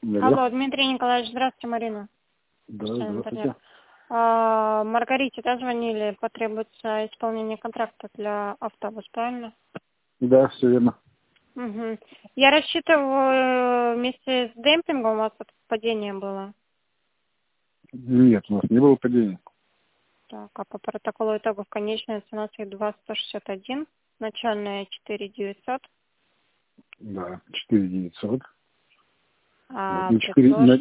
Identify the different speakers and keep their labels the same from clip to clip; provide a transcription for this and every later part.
Speaker 1: Алло.
Speaker 2: Алло, Дмитрий Николаевич, здравствуйте, Марина.
Speaker 1: Да, здравствуйте.
Speaker 2: Маргарите, да, звонили, потребуется исполнение контракта для автобуса, правильно?
Speaker 1: Да, все верно.
Speaker 2: Угу. Я рассчитываю, вместе с демпингом у вас тут падение было.
Speaker 1: Нет, у нас не было падения.
Speaker 2: Так, а по протоколу итогов конечная цена 2,161, начальная 4,900.
Speaker 1: Да, 4900.
Speaker 2: А
Speaker 1: На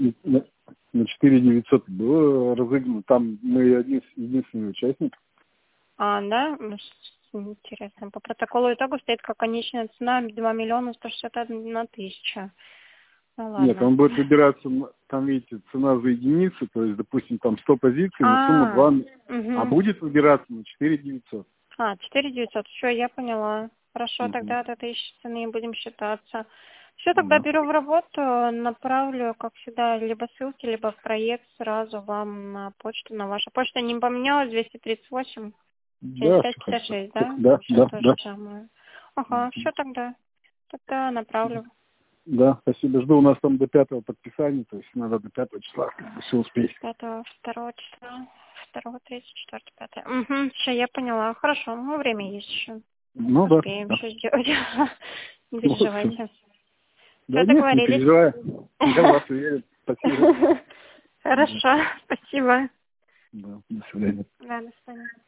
Speaker 1: 4900 было разыграно. Там мы единственный участник.
Speaker 2: Да? Интересно. По протоколу итогов стоит как конечная цена 2 161 000. Ну
Speaker 1: Нет,
Speaker 2: ладно.
Speaker 1: он будет выбираться, там, видите, цена за единицу, то есть, допустим, там 100 позиций на сумму 2, а
Speaker 2: Угу.
Speaker 1: будет выбираться на 4900.
Speaker 2: 4900. Все, я поняла. Хорошо,
Speaker 1: Угу.
Speaker 2: тогда от этой цены будем считаться. Все, тогда
Speaker 1: Да.
Speaker 2: беру в работу, направлю, как всегда, либо ссылки, либо в проект сразу вам на почту, на вашу почту. Не поменялась, 238
Speaker 1: Да, все хорошо.
Speaker 2: 7556, да?
Speaker 1: Да,
Speaker 2: Все
Speaker 1: да,
Speaker 2: то же
Speaker 1: да.
Speaker 2: самое. Ага, все тогда. Тогда направлю.
Speaker 1: Да, спасибо. Жду, у нас там до 5-го подписания, то есть надо до 5 числа все успеть.
Speaker 2: 5-2 числа, 2, 3, 4, 5. Угу, все, я поняла. Хорошо, ну время есть еще.
Speaker 1: Ну да.
Speaker 2: Успеем
Speaker 1: Да.
Speaker 2: все сделать. Не
Speaker 1: Вот всё.
Speaker 2: переживайте.
Speaker 1: Да
Speaker 2: Все,
Speaker 1: нет, не
Speaker 2: договорились.
Speaker 1: переживай. Я в вас уверен. Спасибо. Да,
Speaker 2: Хорошо, спасибо.
Speaker 1: да, до свидания.
Speaker 2: Да, до свидания.